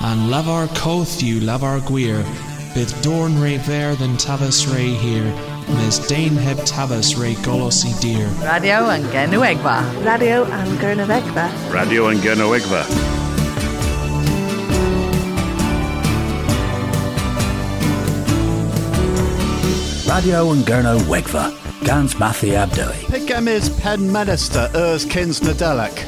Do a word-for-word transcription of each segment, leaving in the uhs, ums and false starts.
and lavar cothú lavar guir, bydd dorn re ver than tabas re here, mes dain heb tabas re golos I dir. Radio yn Genwegfa. Radio yn Gernywegfa. Radio yn Gernywegfa. Radio yn Gernywegfa. Gans Matthew Abdoi. Pigem is Pen Minister Urs Kins Nadelek.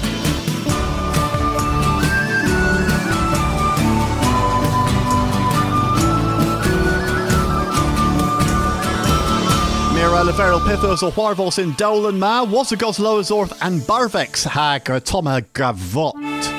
Mira Leverel Pithos o Warvos in Dolan Ma, Wasagos Loazorth and Barvex Hag or Toma Gravot.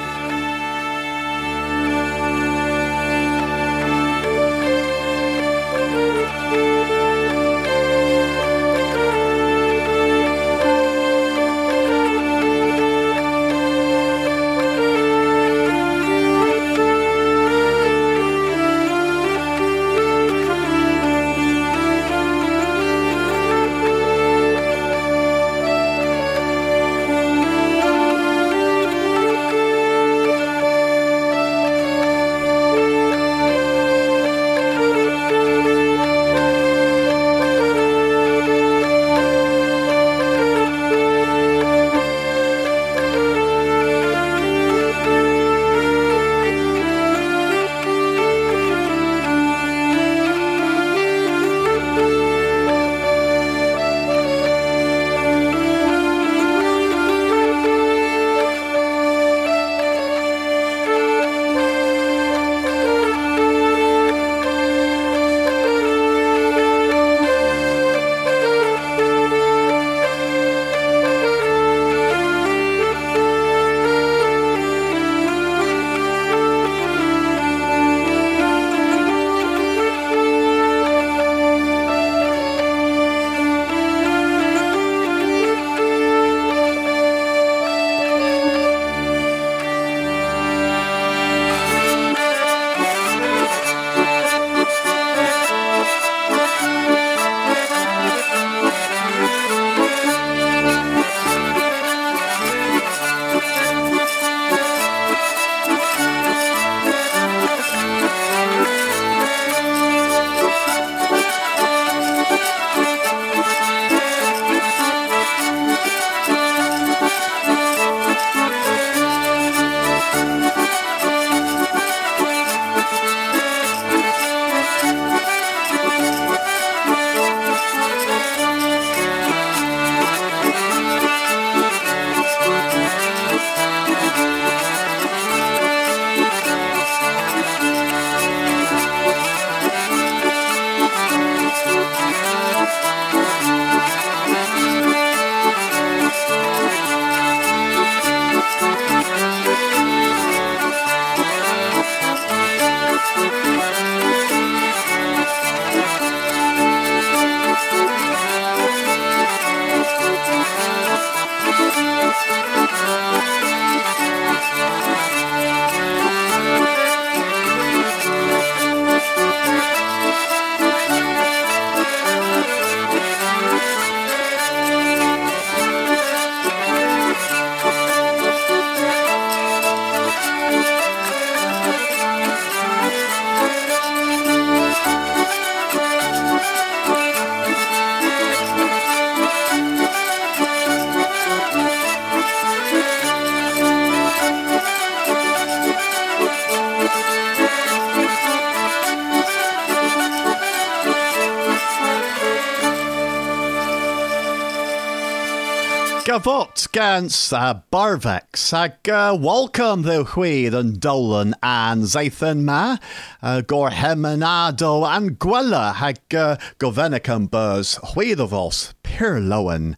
Gavot gans uh, Barvex ag uh, welcome the chwyd yn Dolan and Zathan ma uh, gor hemanado and gwella hag uh, govenicum burs chwyd of os pur lowen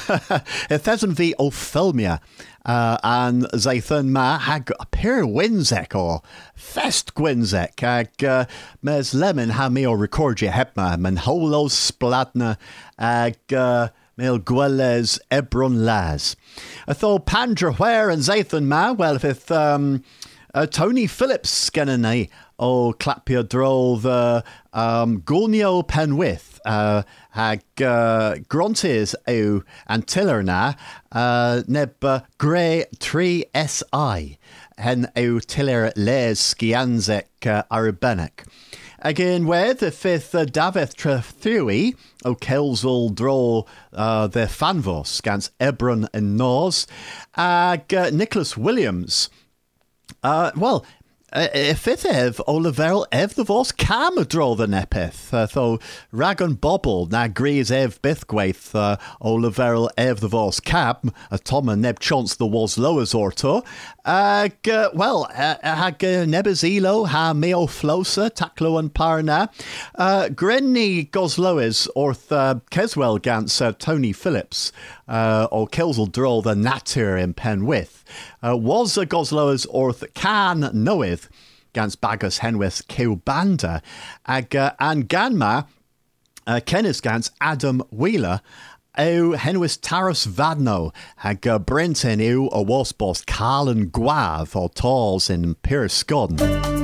ethesn fi o filmia uh, and Zathan ma hag pur winsek or fest gwinsek hag uh, mes lemon ha mi o recordia hepma men holo splatna ag uh, Mil Gwelles Ebron Laz. I thought Pandra Ware and Zathan Ma, well, if um, uh, Tony Phillips skenene o clapio drol the um, Gulnio Penwith uh, hag uh, Grontes eu Antiller na uh, neb uh, Grey three S I hen ew tiller les skianzek uh, arbenic. Again, where the fifth uh, Davith Trethui, o Kelsel draw uh, the Fanvos, gans Ebron and Nos, ag uh, Nicholas Williams. Uh, well, uh, fifth ev Oliver ev the vos cam draw the nepith, uh, though Ragon Bobble na grees ev bithgwaith uh, Oliver ev the vos cam, a tom and neb chance the was lowers orto. Uh, g- well, uh, hag uh, nebezilo ha meo flosa taklo and parna. Uh, Grenny Goslois orth uh, Keswell gans uh, Tony Phillips uh, or Kelsel draw the natur in Penwith. Uh, was a Goslois orth can knoweth gans bagus henwith Keubanda ag uh, and ganma uh, Kenneth gans Adam Wheeler. O henwys Taras Vadno hag uh, Brenton ew a wasbos Carlin Gwav or Tals in Pyrscon.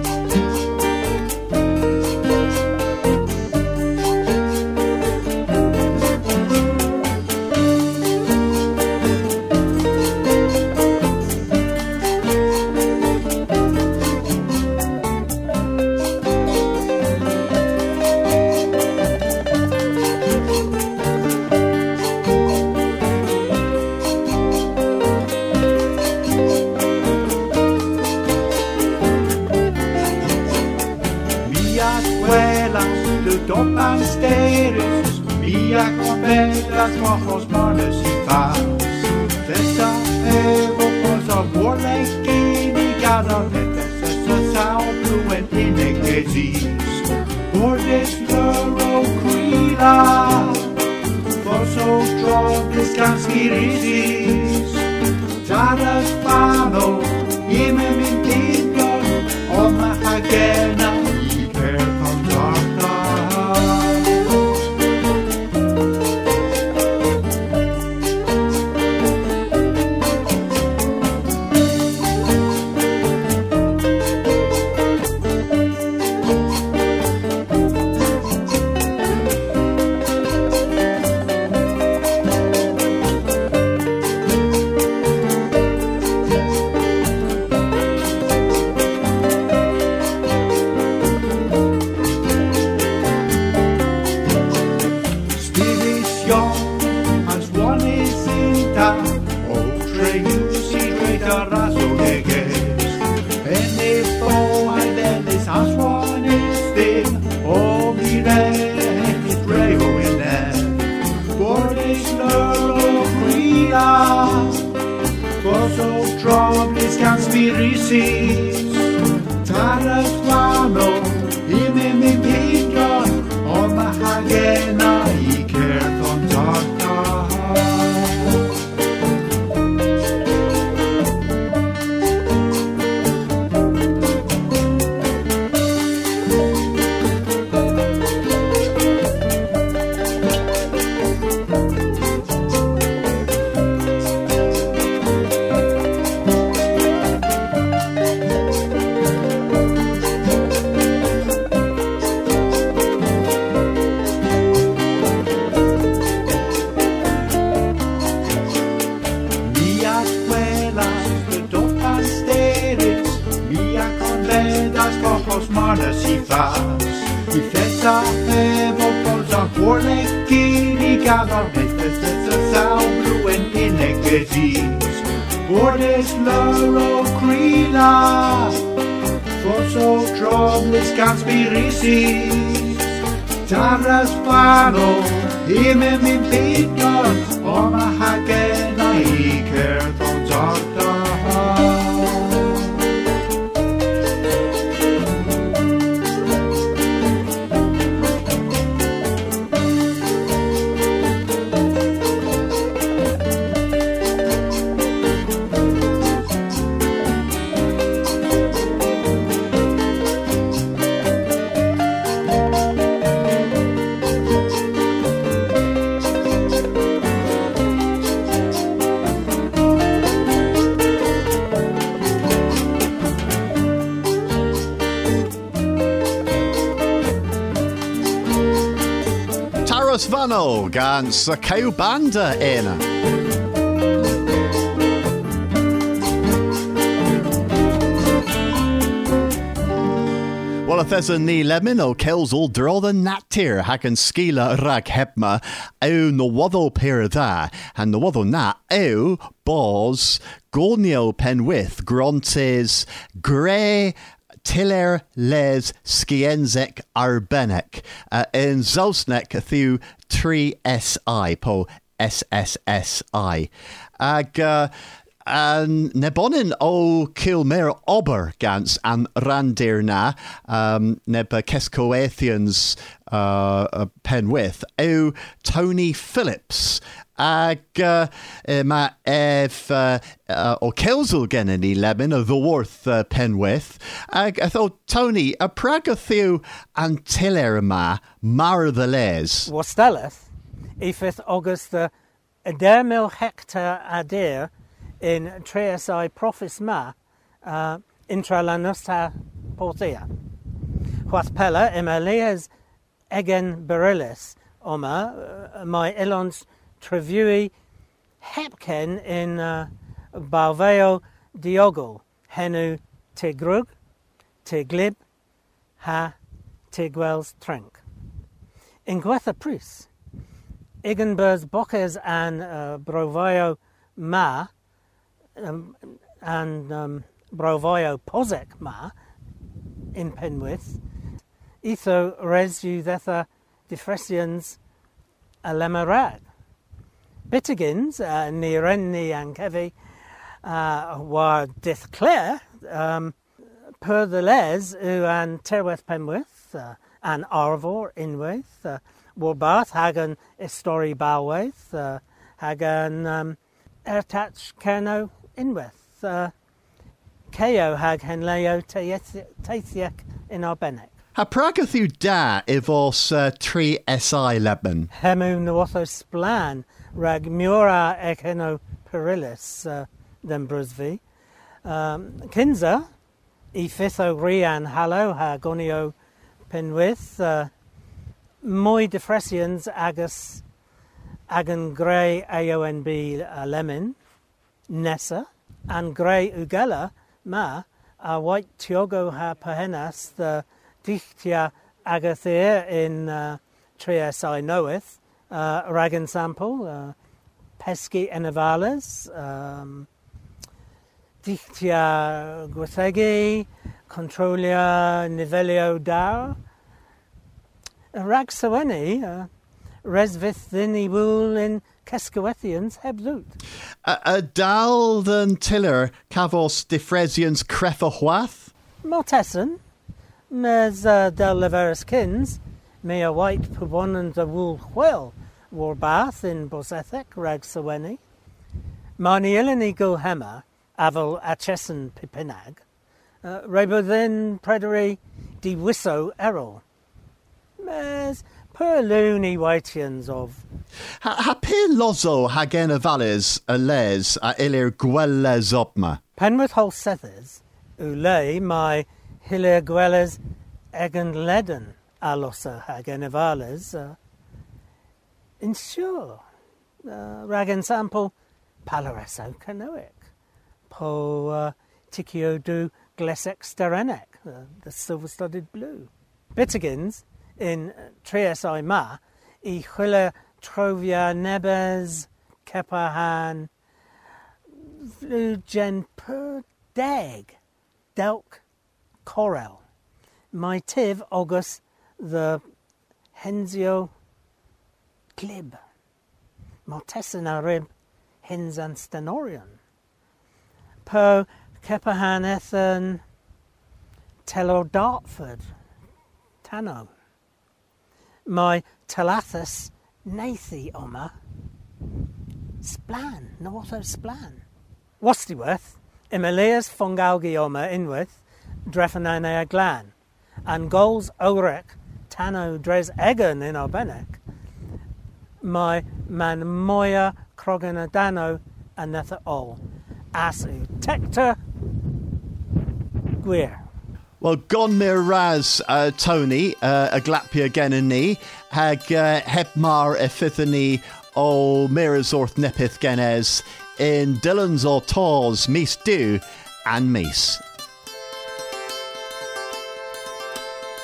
Taras pano, ime min pidon, oma hagena I kerton tarta. Vano gans y Keubanda ena. Golathesa ni lemon o kills all draw the natir hakan skila rag hepma au no wado per da and no wado na au bos gornio penwith grontes grey Tiller les skienzek arbenek uh, in Zosnek thu three S I po S S S I ag uh, and nebonin o Kilmer ober gans and randir na um, neb Kescoethians uh, uh, penwith o Tony Phillips ag uh, ma ef uh, uh, o Kelsel gen ni lemon of the worth uh, penwith ag I thought Tony a pragathu and tiller ma mar the les Wastelleth ifith August the eder mil hectare adir in Treasi Profis ma uh, intra lanusta portia. Huas pella emelias egen berylis oma uh, my elons trevui hepken in uh, Balveo Diogo henu tigrug tiglib ha tigwels trank. In Gwetha Prus Igenbers Bockers and uh, Brovio ma um, and um, Brovio Pozek ma in Penwith etho resu thetha diffresians alemerag. Bittigins, uh, ni renni and kevi, uh, war dith clear, um, per the les, u an terweth penwith, uh, an arvor inweth, uh, warbath hagan istori balweth, uh, hagan, um, ertach kerno inweth, uh, keo hag henleo teithiek in arbenek. Ha pragathu da evos uh, three S I leben. Hemu nuotho splan, rag mura ekeno perillis uh, den brusvi. Um, Kinza, e fitho rian hallo ha gonio penwith, uh, moi defresians agus agan grey A O N B uh, lemon, nessa, and grey ugella ma, a white tiogo ha pahenas, the dichtia agathir in uh, Trias I knoweth, uh, Ragan sample, uh, pesci enavales, um, dichtia guthegi, controlia nivelio dar, rag soeni, uh, resvith thini wool in Kescoethians heblut. A, a dal than tiller cavos diffresians crefahuath? Mortessen, mes uh, del leveris kins, me a white pubonand the wool whale, war bath in Bosethek, rag soeni. Marni ilini go hema, aval achessen pipinag, uh, rebo then prederi di wisso errol. Mes per loony whitians of. Ha, ha pe lozo hagen avales a les a ilir gwelles opma. Penwith hol sethers, ulei my hilir gwelles egen leden alosa hagen avales. Uh, insure, uh, ragen sample palareso canoic. Po uh, tikio du glesek sterenek, uh, the silver-studded blue. Bittigins in Trias I ma, I chwile trovia nebes kepahan flugen per deg delk corel. My tiv august the henzio glib. Mortesina rib hens and stenorion. Per kepahan ethan telo Dartford Tano. My Talathus Nathi Oma Splan, Northo Splan. Wastiworth, Emilias Fongalgi Oma Inwith, Dreffananea Glan, and Goals Orek Tano Dres Egan in Arbenek. My man Moya Kroganadano Anetha Ol Asu Tector Gwir. Well, gon mir raz uh, Tony, uh, a glapia gen yn ni, hag uh, hebmar e fyddyn o mirazorth nepith genes in Dylans o Tors, mis du and mis.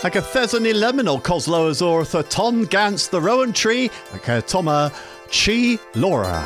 Ag a thesan i lemon o coslo as orth a ton gans the rowan tree, ag a toma chi Laura.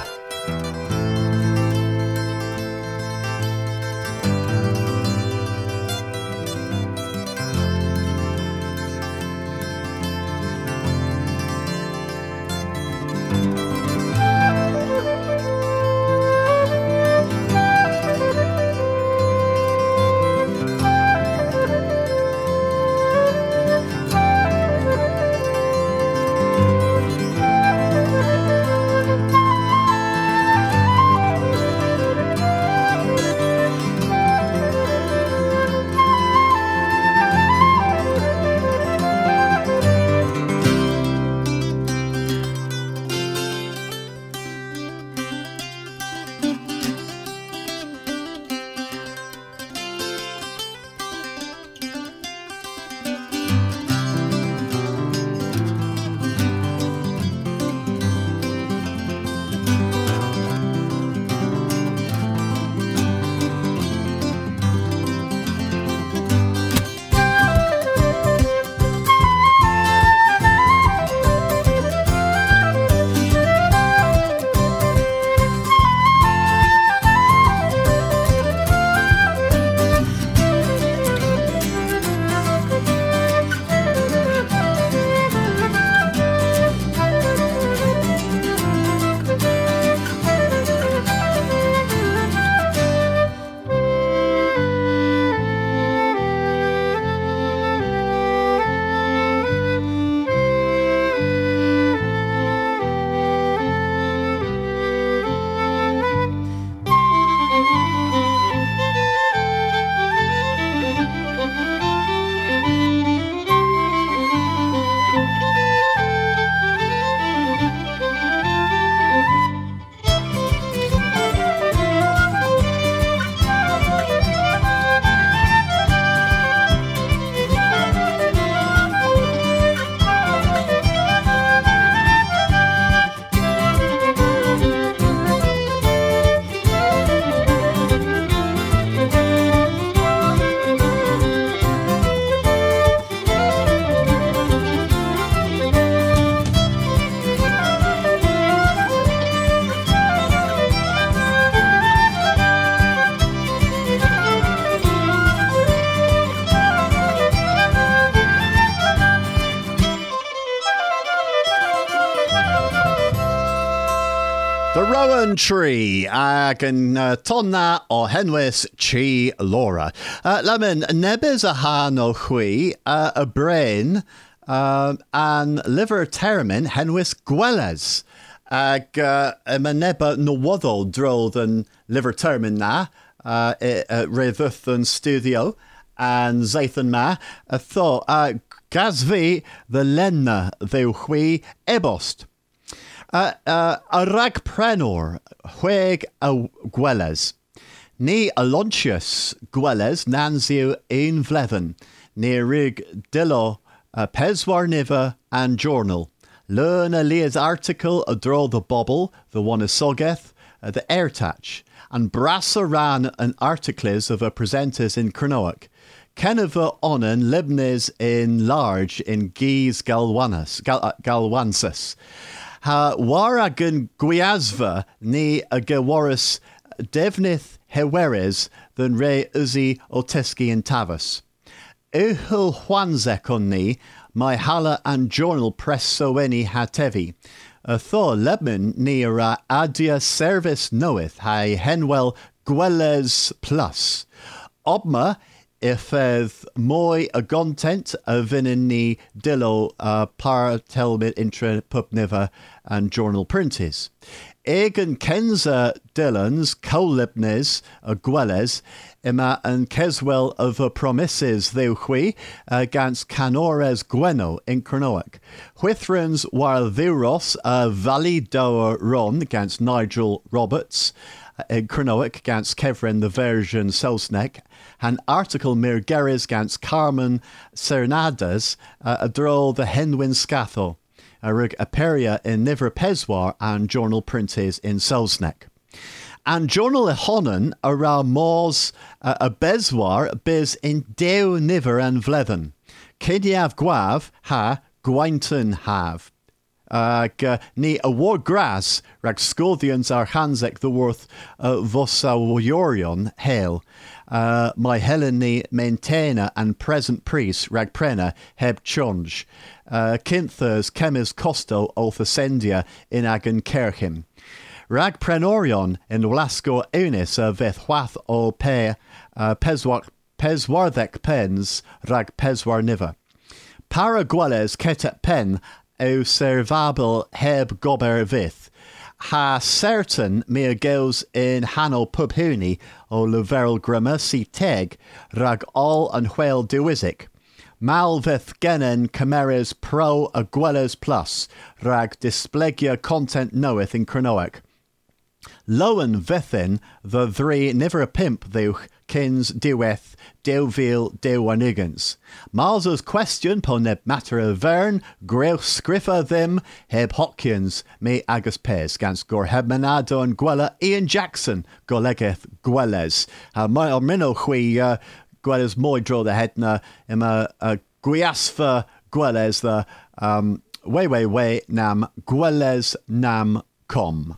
The Rowan Tree ag yn uh, tonna o henwys chi Laura. Uh, Lemon, nebys a han o chwi uh, y brain uh, an liver termin henwys Gweles. Ag uh, yma neba nywoddol drodd yn liver termin na uh, e, uh, reddyth yn studio and zaethon ma a tho uh, gas fi the lenna ddew chwi ebost. Uh, uh, a rag prenor, chweg a Gweles. Ni Alontius Gweles nansiw ein vleven, ni rig dilo uh, peswar niver and journal. Learn a Leah's article a draw the bobble, the one is sogeth, uh, the airtach, and brassa ran an articles of a presenters in Cronoak. Keneva onen libnes in large in Gees Galwanas, Gal, uh, Galwansis. Ha waragan gwiasva ni a gewaris devnith heweres than re uzi oteski and tavas. Uhul Juanzek on ni, my hala and journal press so any hatevi. A tho lebman ni ra adia service knoweth hai henwell Gweles plus. Obma if edd moi a content a vinin ni dillo uh, par telmit intra pubniva and journal printies. Egan Kenza Dillons, Colibnes, a Gweles, ima and Keswell of a promises theuchwi against Canores Gweno in Cronoak. Whithrans while Thuros a Valley Dower Ron against Nigel Roberts in Cronoak against Kevrin the Version Selsneck, an article mir Geris against Carmen Cernades uh, a droll the Henwin Scatho. A rig aperia in Niver Peswar and journal printies in Selsneck. And journal ehonen ara mors uh, a beswar biz in deu niver and vleven. Cidiaf Gwav ha Gwainton have. Ag uh, ni award gras rag scoldians ar hansek the worth uh, vosaworion hail. Uh, my Heleni maintainer and present priest rag prena heb chonj. Uh, Kinthers chemis costo olthasendia in agan kerchim. Rag prenorion in Wlasco unis a vethwath o pe uh, peswar peswarthek pens rag peswar niva. Paraguales ketet pen o servabel heb gober vith. Ha certain me goes in Hano pubhuni o leverel gramercy teg rag all and whale duizik. Malvith genen cameras pro aguelas plus rag displegia content knoweth in Cronoic. Lowen vithin the three niver a pimp theuch kins diweth deuvil dewanigans. Miles's question po neb matter of vern, greu scriffa them, heb Hopkins, me agus pes, gans gor heb manado and gwella Ian Jackson, golegeth gwelles. Uh, my or minno hui, uh, gwelles moi draw the headna, ima uh, gwiasfa gwelles the, um, way way way nam gwelles nam com.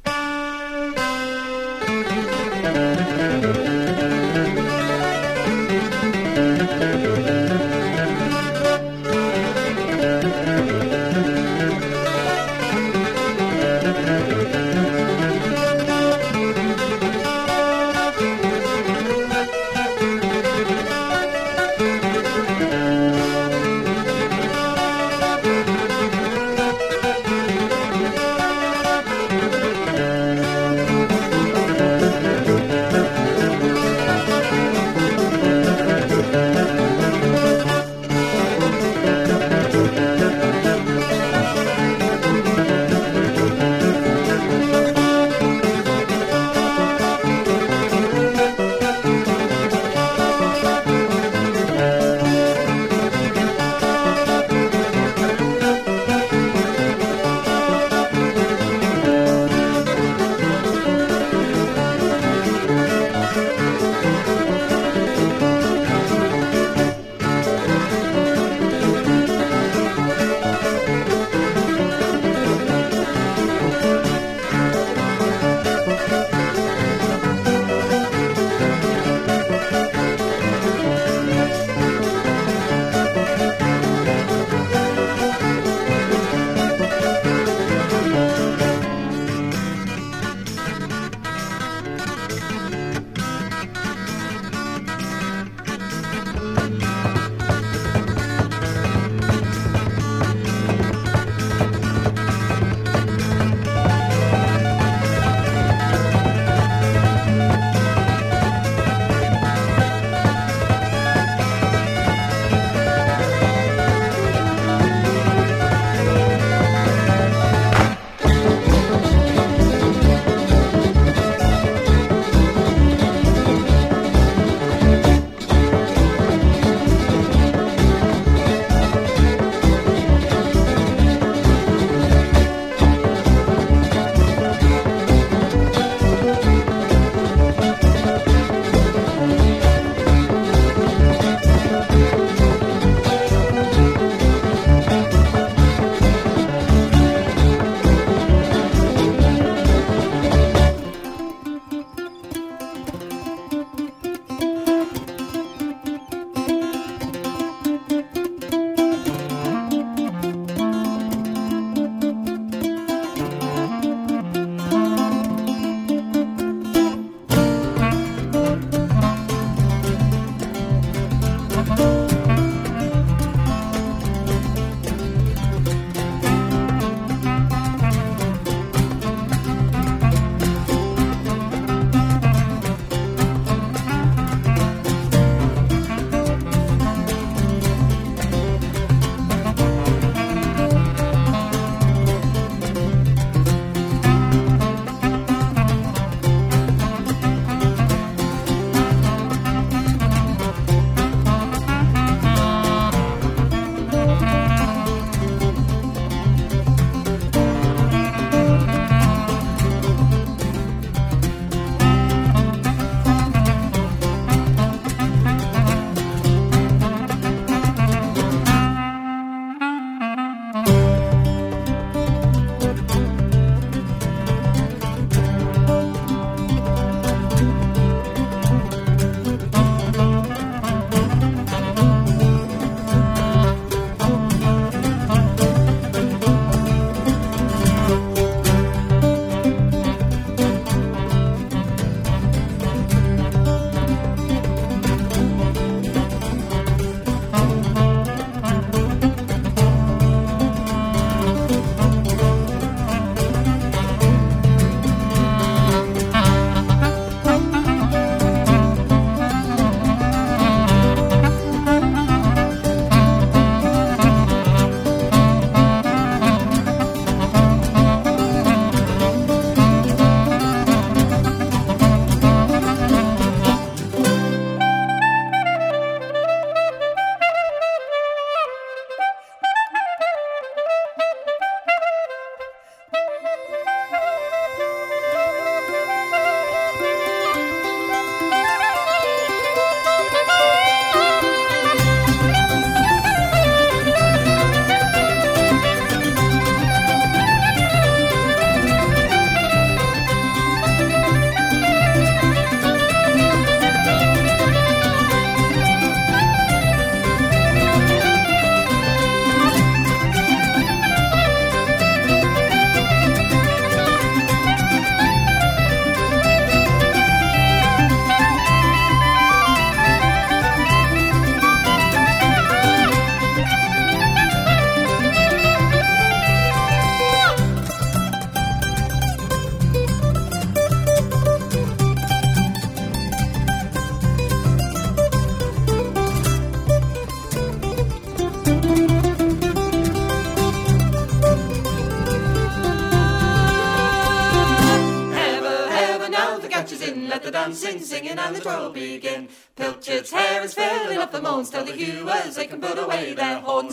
man sing, singing, and the troll will begin. Pilchard's hair is filling up the moans, tell the hewers they can put away their horns.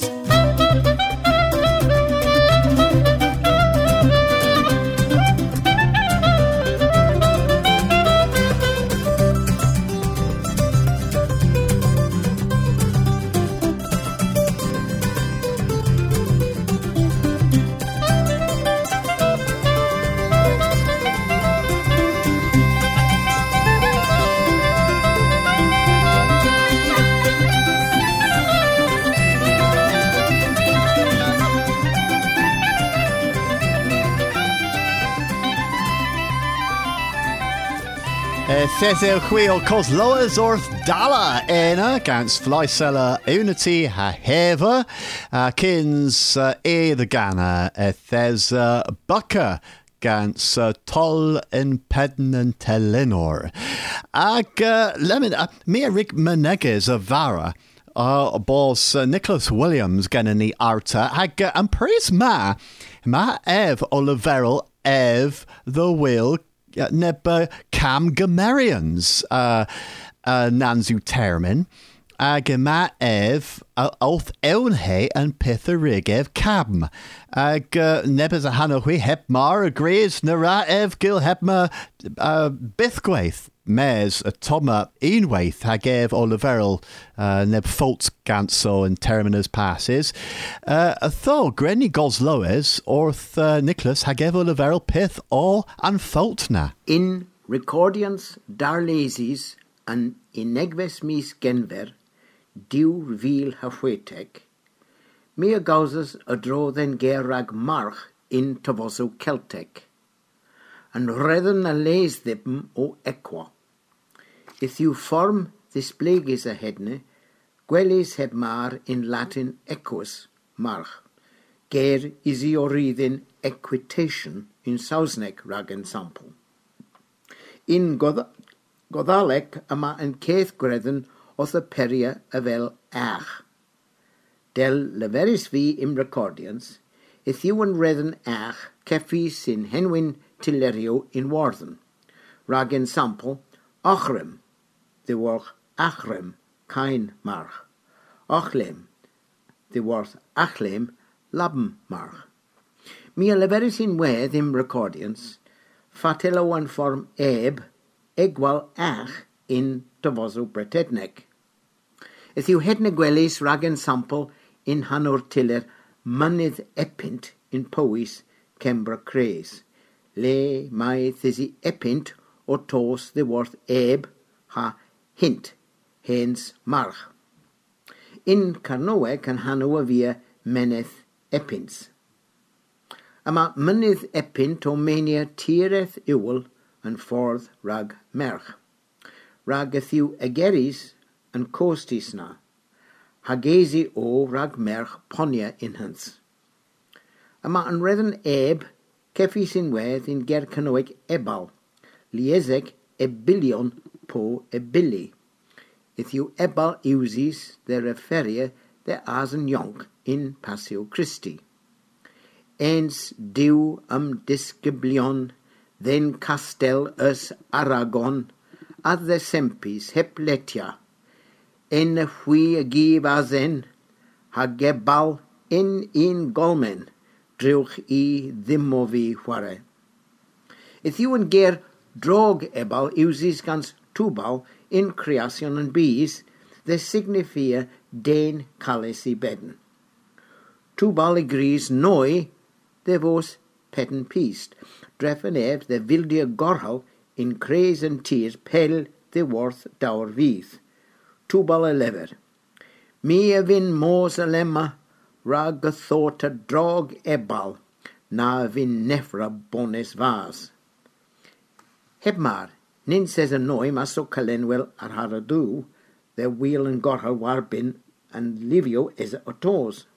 Thesel chwil cos loas orth dala ena gans flyseller unity ha heva uh, kins uh, e the gana ethes uh, bucka gans uh, toll in pedden and telenor ag uh, lemon uh, me Rick Meneges of Vara uh, boss uh, Nicholas Williams ganani arta ag uh, and praise ma ma ev Oliveril ev the will Uh, neb uh, cam Gamerians uh, uh, nanzu termin ag yma ef uh, olth ewnhe and pitharig ev cam ag uh, neb as a hanahwi hep mar agrees nara ev gil hep ma uh, bithgwaith mes a toma unwaith hag ev Oliveril uh, neb faults ganso and terminus passes uh, a tho grenny gos loes orth uh, Nicholas hag ev Oliveril pith all and fault na. In recordians darlesis and inegves mis genver diw vil hafwetek mi a gausas a dro then gerag march in tavoso Celtic and redden a les thipm o equa. If you form this plague is a hedne, gwelis heb mar in Latin equus, march. Ger is i oridin equitation in Sausnek rag ensample. In Godalek ama en keith gredden oth a peria avel ach. Del leveris vi im recordians, if you en redden ach, kefis in henwin tillerio in Warden. Rag ensample, ochrem. The word achrem, kein march. Ochlem, the word achlem, labm march. Mi a leveris in wedd im recordians, fatelo an form eb, egwal ach in tovoso bretednek. If you hedne gwelis ragen sample in hanor tiller mynydd epint in powys Kembra cres. Le mai thisi epint o tos the word eb ha hint, hens march. In Carnoe can hanua via meneth epins. Ama mynydd epint o mania tireth iwl and forth rag merch. Rag a thiw egeris and costis na. Hagesi o rag merch ponia inhans. Ama an redden eb kefis in wedd in ger canoeg ebal. Liezek ebilion po ebili. If you ebal uses the referia the as an yonk in Passio Christi. Ens diw am disgiblion, then castel us Aragon, ad the sempis hepletia. En hui give azen, hagebal in in golmen, drwch I dhimovi whare. If you and ger drog ebal uses gans tubal in creation and bees, the signifia den calisi beden. Tubal agrees noi, the vos peten piest, dreffen ev the vildia gorhal in craze and tears pel the worth dour vieth. Tubal a lever. Mi avin mos alemma, rag a thought a drog ebal, na vin nefra bones vas. Hebmar, nin says a noi maso calenwell ar haradu, the wheel and gorhal warbin, and livio is a tos.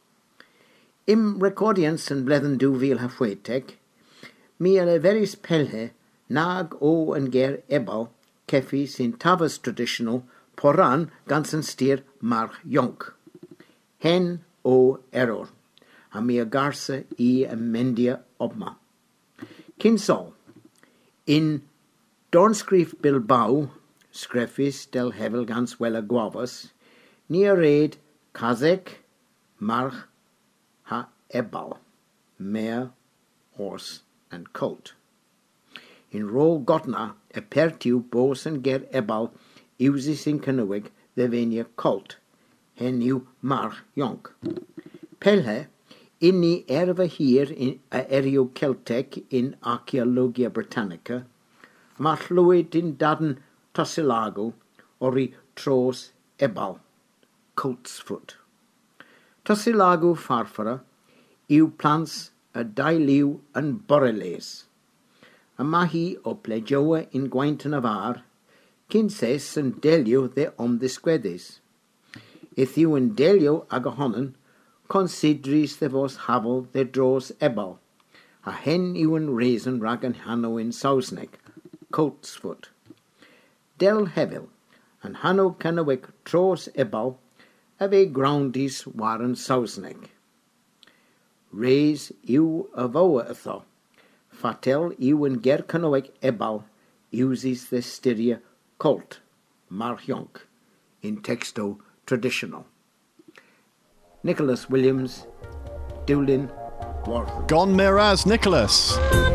Im recordians and blethen du vil hafwetek, mi a leveris pelhe, nag o and ger ebal, kefis in tavas traditional, poran gansen stier march jonk. Hen o error, a mia garse I a mendia obma. Kinsol, in Dornscrif Bilbao, Screffis del Hevel gans Wella Guavas, near aid Kazek, March, ha Ebal, mare, horse, and colt. In Ro Gotna, a pertiu bos and ger Ebal, uses in Kennewick the venia colt, hen new March Jonk. Pelhe, inni erva hier in a erio Celtic in Archaeologia Britannica, Marlwyd in Darn Tosilago, ori tros Ebal, colt's foot. Tosilago farfara, yw plants a dailiw yn boreles. A mahi o plejoa in Gwainton of Ar, kinses yn delio de om disgwedis. If yw yn delio ag ahonen, considris de vos havel de dros Ebal, a hen yw yn reason rag yn hanno in Sausneck, colt's foot. Del Hevel, and hanno Kennewick tros Ebal, a ve groundis waren Sausneck. Reis yw a voa atho, fatel yw yn ger Kennewick Ebal, uses the styria colt, marchionk, in texto traditional. Nicholas Williams, Dewlin, Wartham. Gon Miraz, Nicholas.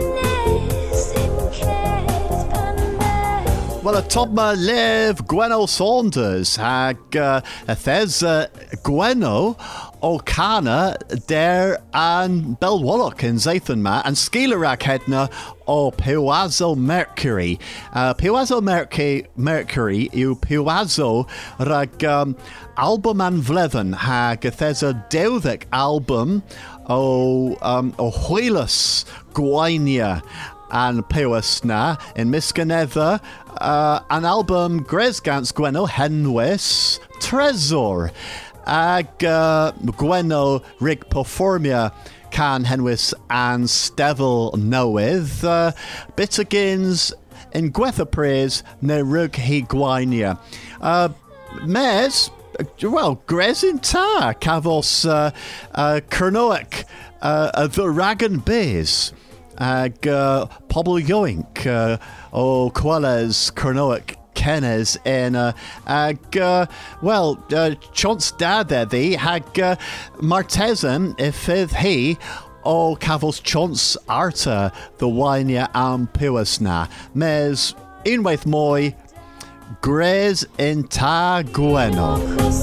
Well, a tobma lev Gweno Saunders hag uh, thes uh, Gweno o Cana der an Belwalloch in Zathanma and Skeelerag hedna o Piwazo Mercury. Uh, Piwazo Mercury, Mercury yw Piwazo rag um, album an vledden hag thes a dewddic album o um, o Hwylus Gwainia and Pewas na in Miscanetha uh, an album Gresgans Gweno Henwys Tresor ag uh, Gweno rig performia can Henwys and Stevel Nowydd uh, Bitagins in Gwetha Praise ne rug hi Gwainia uh, Mes well Gresin ta Cavos uh, uh, Kernoic uh, the Ragan Bays ag uh, pobl yoink uh, o Queles Kernoic Kennes in uh, ag uh, well uh, chance dad there the hag uh, Martesan ifydd he o cafos chance arta the wynia am piwas na mes unwaith moi Gres in ta Gweno.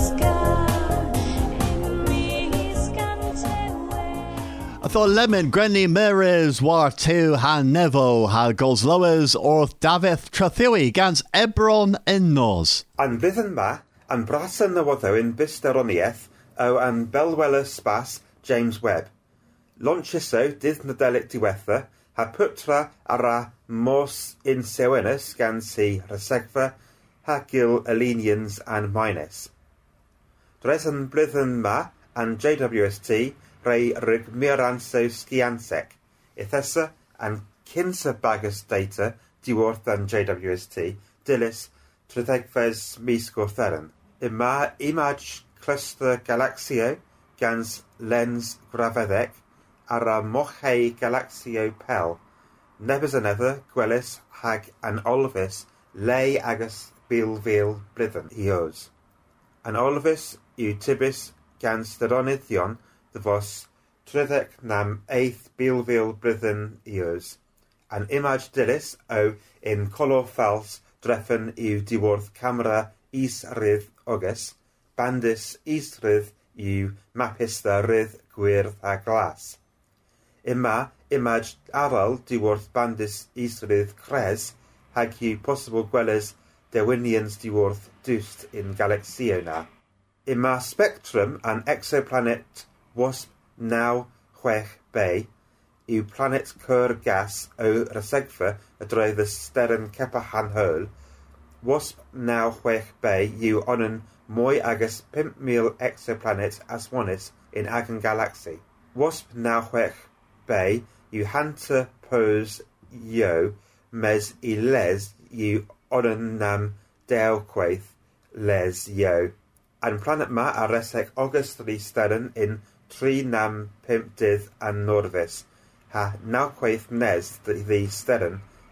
Tho lemon grenny mirrors war two ha nevo ha gols lowers orth Davith Trathiwi gans Ebron in nos. An bydden ma, an brasen na wodhowin bysteroniaeth o an belwela spas James Webb. Launchiso dydd nadelic diwetha ha putra ara mos in sewenus gan si resegfa ha gil alenians and minus. Dres an blyddyn ma an J W S T rei rig miranso skiansec, ithesa and kinsa bagus data diworth an J W S T, dilis trithegfes misgortheren. Ima image cluster galaxio gans lens gravedec ara mochei galaxio pel. Nebys another gwelis hag an olvis lei agus bilvil blithen eos. An olvis yw tibis gans theronithion the vos tridec nam eighth bilvil blithen eos. An image dilis o in color fals dreffen yw diworth camera is-rydd ogus, bandis is-rydd yw mapista rydd gwyrdd a glas. Ima image aral diworth bandis is-rydd cres hag yw possible gweles dewinians diworth dwst in galaxio na. Ima spectrum an exoplanet wasp now chwech bay yw planet cur gas o resegfa y droedd y steren cepa hanhol. Wasp now chwech bay yw onan mwy agus pimp mil exoplanet aswanus in agan galaxy. Wasp now chwech bay yw hanta pose yo mes i les yw onan nam dew chweith les yo. An planet ma a reseg August three steren in tri nam pimp dydd an norfus, ha nawchweith nes the steren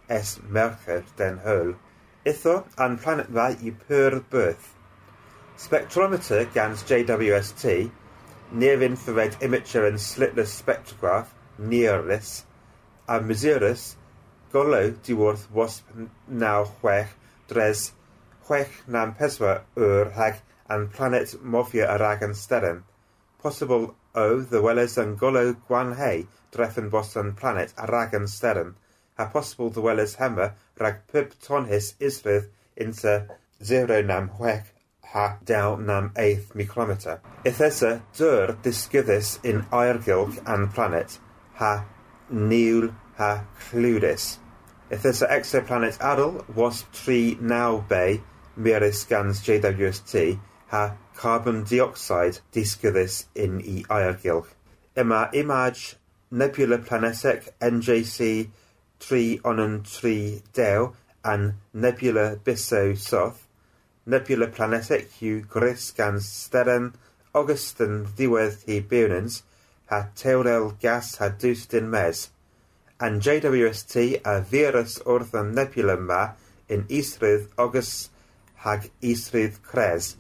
es Mercher den Hwyl. Itho an planet ma i Pearl Birth. Spectrometer gans J W S T, near-infrared imager and slitless spectrograph, NIRIS, a mesurus, golw diwrth wasp naw chwech dres chwech nam peswa ur hag and planet mofia arag and steren. Possible o the welles and golw gwan hei dreffen boston planet arag and steren. Ha possible the welles hemmer rag pib tonhis isrydd into zero nam chwech ha daw nam eighth micrometer. Ithesa dur disgyddus in airgilg and planet ha niwl ha clwdus. Ithesa exoplanet adl wasp tree now bay miris gans J W S T ha carbon dioxide disgyddus in i airgilg. Ima image nebula planetic N J C three onan three dew and nebula bisso soth. Nebula planetic yw gris gans steren Augustin ddiwedd hi biwnens ha teurel gas ha dwstin mes. And J W S T a virus wrth y nebula ma in isrydd August hag isrydd Cres.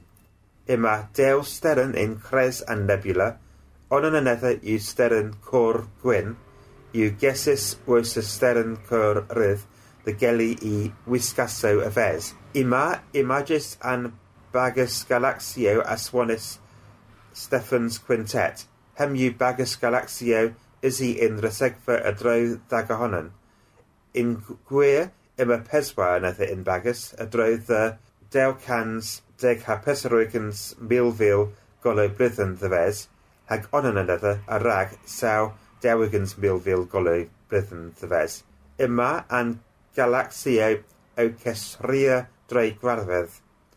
Ima dew steren in Cres and nebula, onan another yw steren cor gwyn, yw gesis wys y steren cor rydd, the geli I wisgaso y fes. Ima images an bagus galaxio aswanis Stephens Quintet. Hem yw bagus galaxio is he in resegfa a dro dagahonan. In gwir ima peswa another in bagus a dro the dew cans deg ha pesaroicans milvil golo blyddyn the ves, hag onan another a rag saw dewigans milvil golo blyddyn the ves. Ima an galaxio o cesria dre gwarfedd.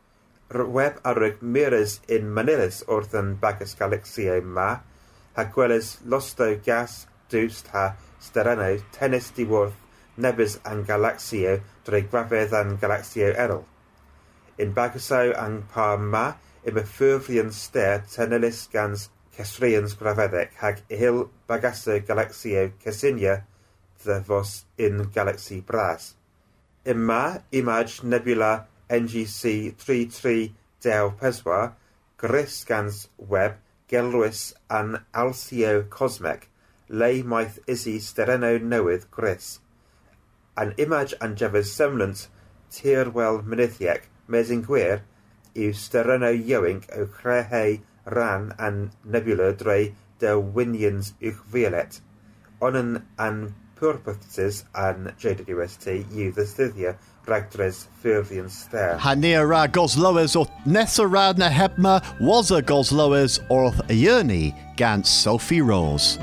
Web arwg mirrors in Manilis wrth yn bagus galaxio ma, ha gwelys losto gas dwst ha stereno tennis diwrth nebys an galaxio dre gwafedd an galaxio erol. In baguso an pa ma, im y ffurfrian ster tenelis gans cesrians grafeddec hag hil bagaso galaxio cesinia the vos in galaxy bras. Ima image nebula N G C three three dew peswa, gris gans web, gelwys an alcio cosmec, lei maith isi stereno newydd gris. An image an jefys semlant tirwel mynithiec, mes in gwir, yw stereno iowink o crehei ran an nebula dre de winions uwch violet. Onan an purposes an J W S T yw ddysdyddia ragdres ffurfian ster. Hanira gosloes o nesarad na hebma was a gosloes orth a yearney gans Sophie Rose.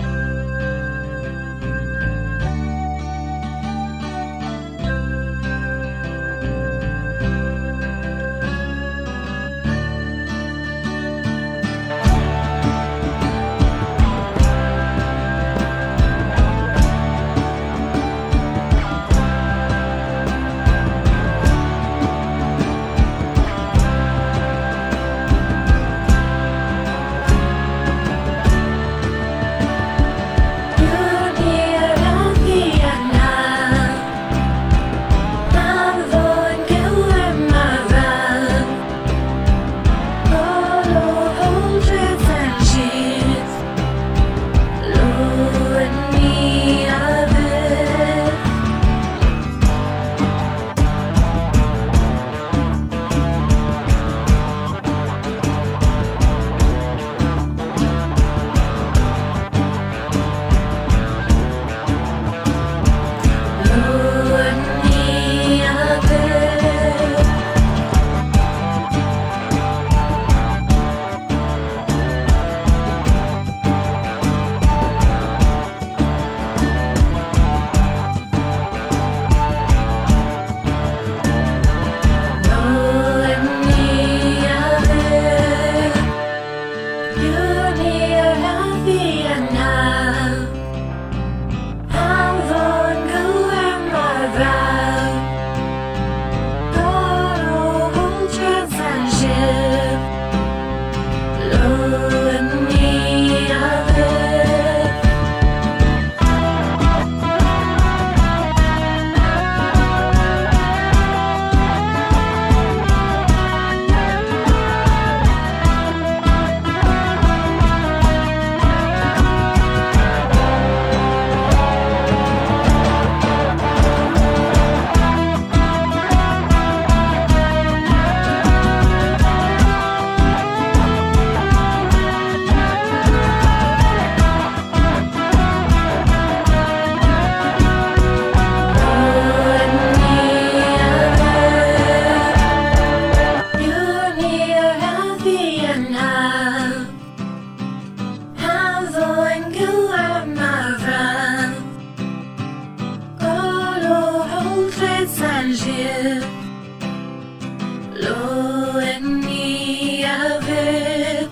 en ni a fydd,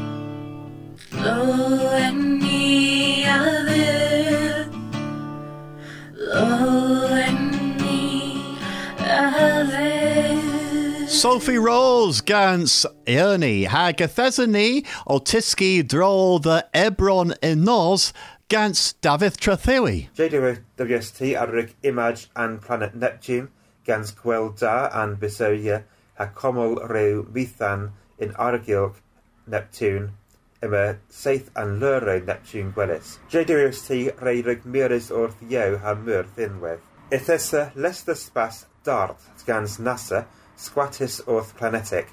lo en ni a fydd, lo en ni a fydd. Sophie Rose gans Ernie hag Athesany o Tisky Dro the Ebron in Nos gans David Trathewi. J W S T arig Image and Planet Neptune gans Gwelda and Bisoia ha Comol Rew Methan in Argylch Neptune yma Seith and Luro Neptune Gwelis. J W S T reirig Miris Orth Yeo ha Mur Thinwedd. Ithesa Leicester Spas Dart gans NASA Squatus Orth Planetic.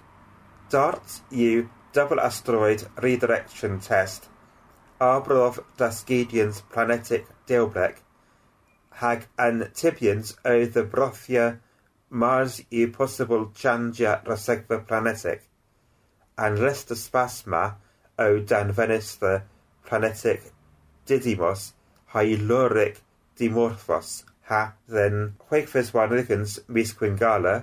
Dart yw double asteroid redirection test. Arbrof Dasgidians Planetic Deilbrec. Hag an Tibians o the Brothia Mars yw possible changia Rasegva Planetic. And Leicester Spasma o dan Venice the Planetic Didymos Hyaluric Dimorphos. Ha then Chwegfes Warnigans Mis Quingala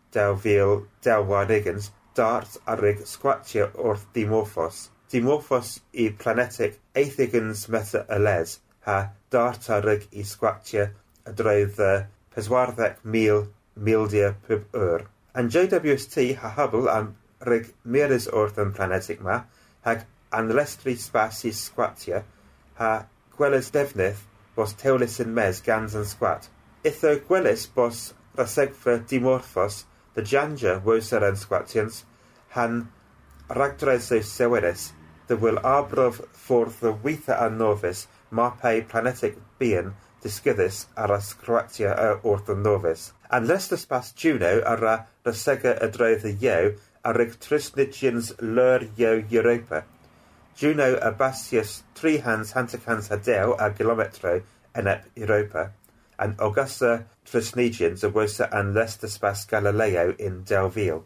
Delvil Delwarnigans Dart arig Squatia Orth Dimorphos. Dimorphos I Planetic Aethigans Meta Ales ha Dart arig I Squatia adroedd the Peswarddec Mil Mildia Pub Ur. And J W S T ha Hubble am rig Miris Orth yn Planetic ma hag anlestri Spasi Squatia ha Gwelis Defnydd bos Teulis yn Mes gans yn Squat. Itho Gwelis bos Rasegfa Dimorphos the Janja woser and Squatians han ragdreso seweris the will arbrof forth the Weitha and Novis marpe planetic being disgyddus ara Squatia orth and Novis. And Leicester Spas Juno ara Rasega adroedd the Yeo arig Trisnigians lur Yeo Europa. Juno abasius three hands hantacans hadeo a kilometro enep Europa. And Augusta Trisnigians a wosa and Leicester Spas Galileo in Delville.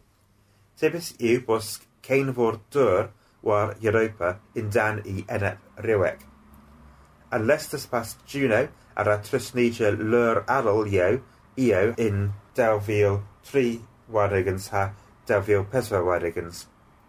Tibis yw bos Cainfor Dur war Europa in dan I enep Riwec. And Leicester Spas Juno ara Trisnigia lur aral yeo eo in Delville three warigans ha Delville peswa warigans.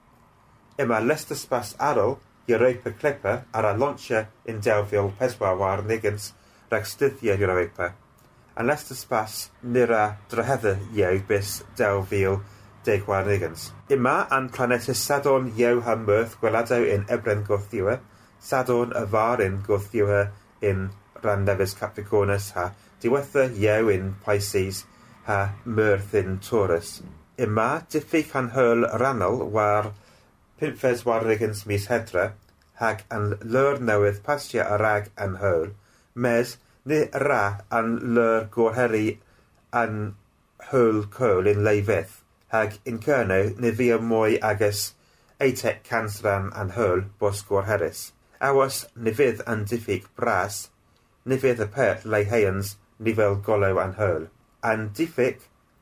Ima Leicester Spas aral Europa Clipper ara launcher in Delville peswa warigans rag styddia Europa. And Leicester Spas nira drahedda yeo bis Delville deg warigans. Ima and planetus Sadon yeo ha Myrth gwelado in Ebren Gorthiwa, Sadon a var in Gorthiwa in Rannevis Capricornus ha diwetha yeo in Pisces ha Myrth in Taurus. Ima diffyg han hurl rannol war Pymphas warigans mis Hedra hag an lur newydd pastia a rag an hurl, mes ni ra an lur gorheri an hurl coel in leifydd, hag in Cerno ni fia mwy agos eitec cansran an hurl bos gorheris. Awas ni fydd an diffyg bras, ni fydd y pert leiheians ni fel golo an hurl. An diffyg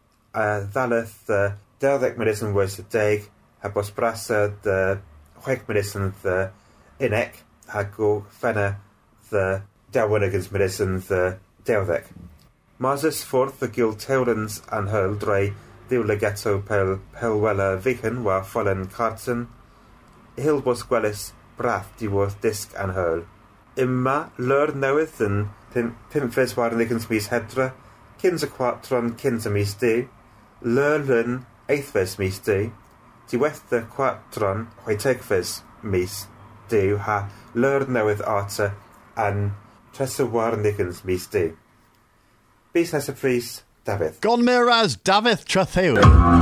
a ddalath uh, deuddeg munud yn wys y deg, ha bos brasa dy chwech munud yn dy unec, ha go ffenna dy dewynigans munud yn dy deuddeg. Marsys ffwrdd y gil tewnans an hurl drwy ddiwlegato pel pelwela fichen wa ffolen carton, hil bos gwelys brath diwrth disg an hurl. Ima lur newydd yn pymphys warnigans mis Hedra, cyns y quatron cyns y mis du, lur lyn eithfys mis du, diwetha quatron chwetegfys mis du ha lur newydd arta an tresa warnigans mis du. Bys nes y pris, David. Gon Miraz, David Trathew.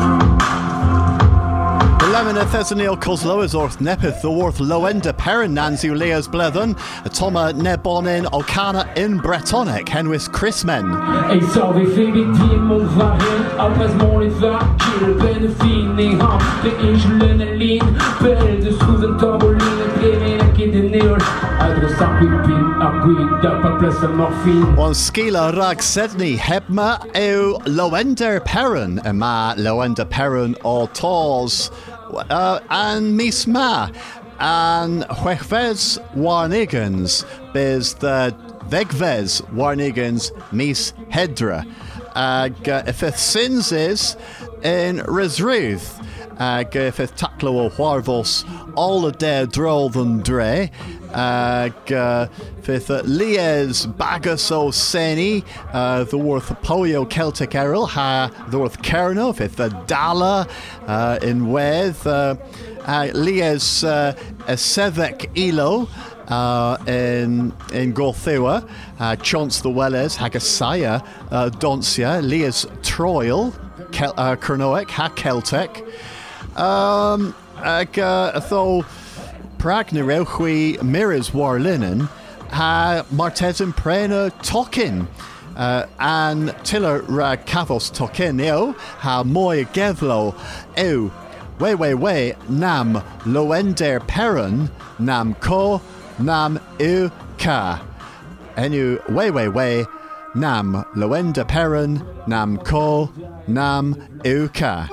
Lemon Thesaniel Cosloas Orth Nepith the Worth Loenda Perrin Nancy Leas Blethon, Toma Nebonin Olcana in Bretonic, Henwis Chrismen. Ey sa vi fegit timon vargen, allas målet vacker, vänner finning ham, det insulin är lin, förälder skoven tabolin, blivin och inte ner, aldrig sagt vi bin, aguida, pa pressa morfin. On Skila Rag Sedney, Hebma Eu Loender Perrin, Ema Loender Perrin or Tors. Uh, and mis ma and chwechves warnigans biz the vegves warnigans mis Hedra ag uh, if it sins is in Resruth ag uh, fydd taclo o Hwarfos all y de drol than dre, ag uh, fydd uh, Lies Bagus o Seni, uh, the worth Polio Celtic Errol, ha the worth Kerno, fydd uh, Dala uh, in Wedd, uh, uh, Lies uh, Sefec Ilo, Uh, in in Gorthewa, uh, Chance the Welles, Hagasaya, uh, Donsia, Lias Troil, Kel- uh, Kernoek, Ha Celtic, um, ag uh, tho Pragnarewchwi Miras Warlinen, Ha Martesin Prena Tokin. Uh, and Tiller Ra Kavos Tokin, eo, Ha Moy Gevlo, ew, we we we, Nam Loender Peron, Nam Ko, Nam u ka. Enu we we we. Nam loenda peron. Nam ko. Nam u ka.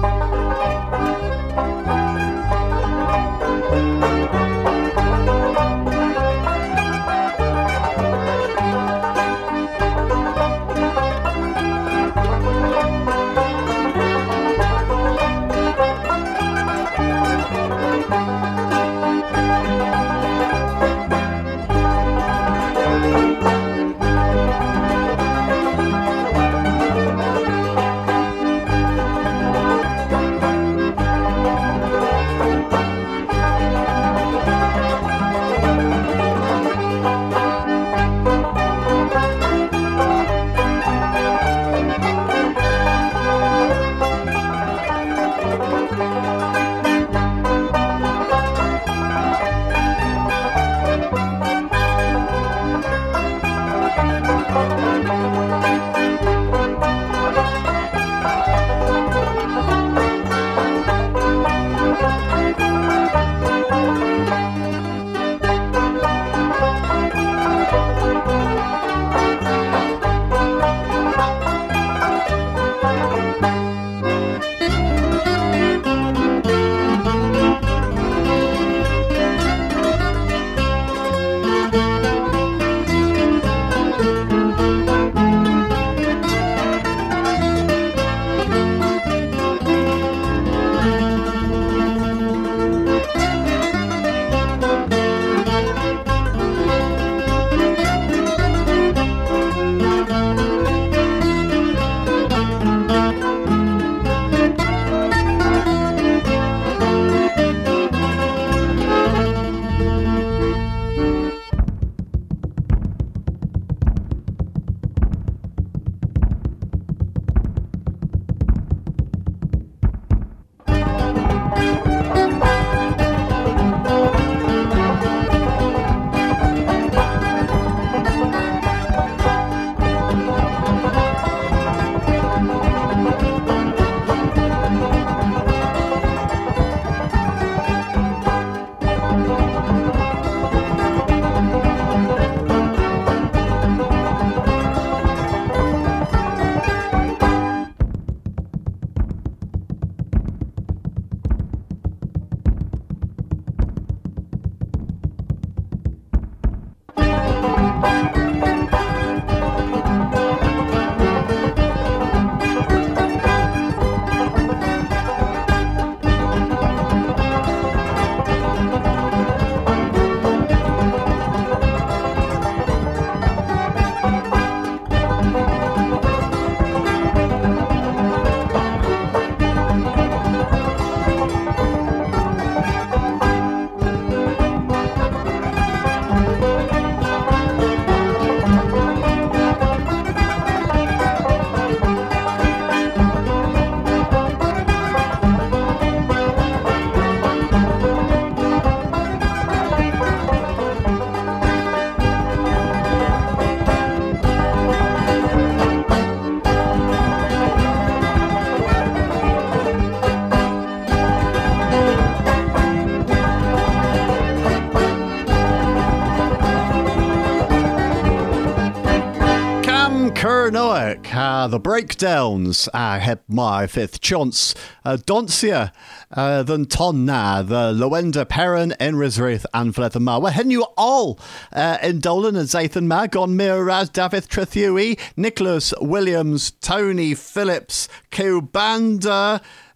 Kernoek, uh, the breakdowns, uh, heb my fifth chance, uh, Donsia, uh, than Tonna, the Lowenda Perrin, Enrisrith, and Flethamar. Well, hen you all uh, in Dolan and Zathan Mag on Miraz, David Trethui, Nicholas Williams, Tony Phillips, Kubanda,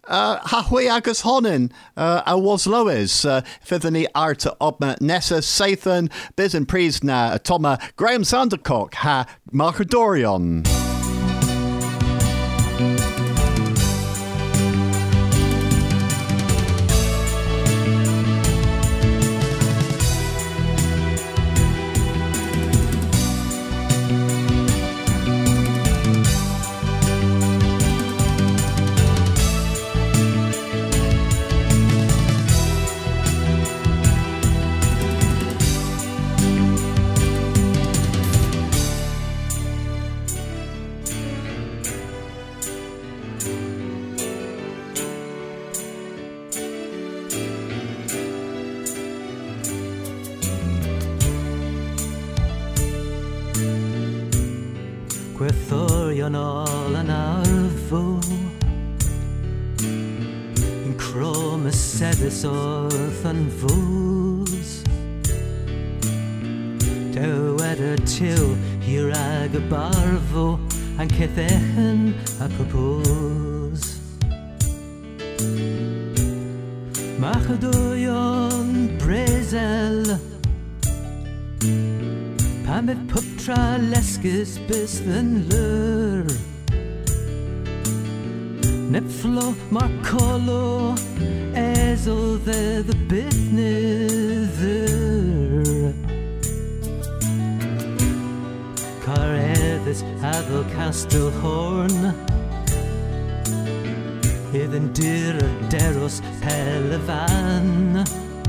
Uh, Hahwy agus honin uh, a was lois uh, fyddwn ni art obma nesa seithyn bydd yn pris na Toma Graham Sandercock ha Marchadorion. Gwerthorion ôl yn arfo yn crom y sedys wrth yn fws dywed y tiw hir ag y barfo a'n cethechyn a propos Machadorion brezel Pan bydd pwptra lesgus bys yn lyr Nepflo Marcolo Ezo dde the bit niddyr Car eddys addo Castle Horn Idd yn dyr y deros pelefan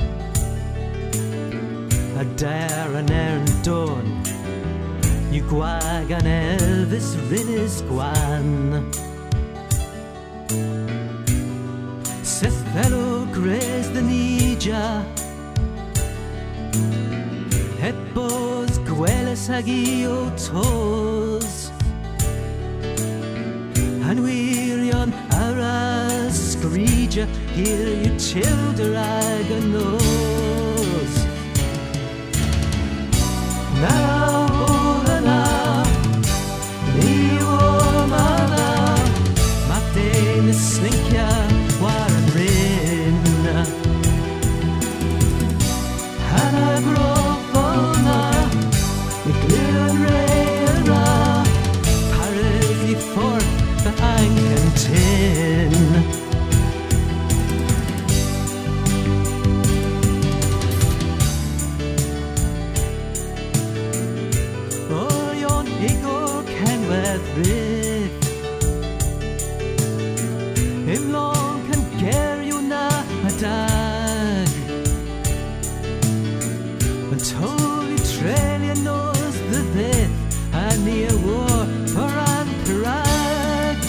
A dair an erin dawn You gwag an Elvis Rinnes gwan Seth fellow graze the nija Het bos gweles hagi o tos And wirion ara screeja Here you childer ag a nose Now all now Ni o mala Martin slinkja war en rin Hanna grofona I glun reira Paris I fort the anken tin Him long can care you na a dag And holy Australia knows the bit And near war for an Prague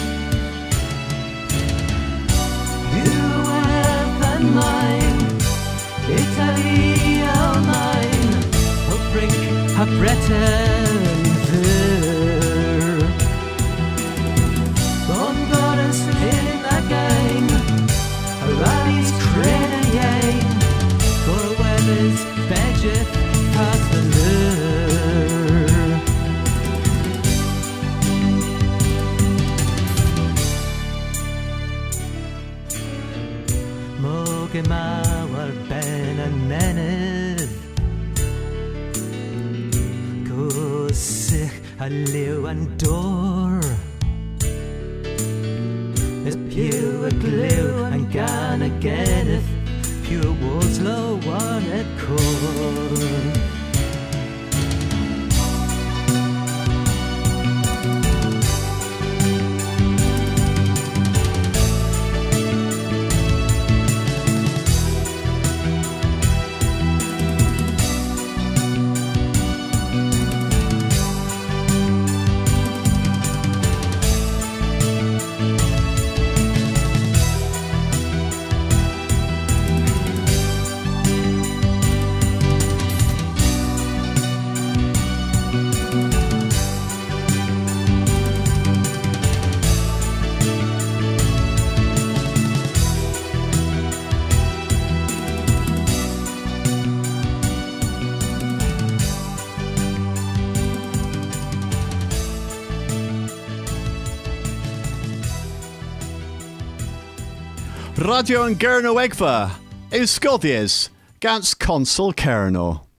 You have and mine Italy our mine Oh bring a Breton Rally's crane yang For weather's budget past the lure Moge mawar ben and menedd Go sich a liw and door As pure a glue and gan a getteth Pure was low one at core Radio yn Gyrno Egfa, yw Sgodies, gans Consul Cerno.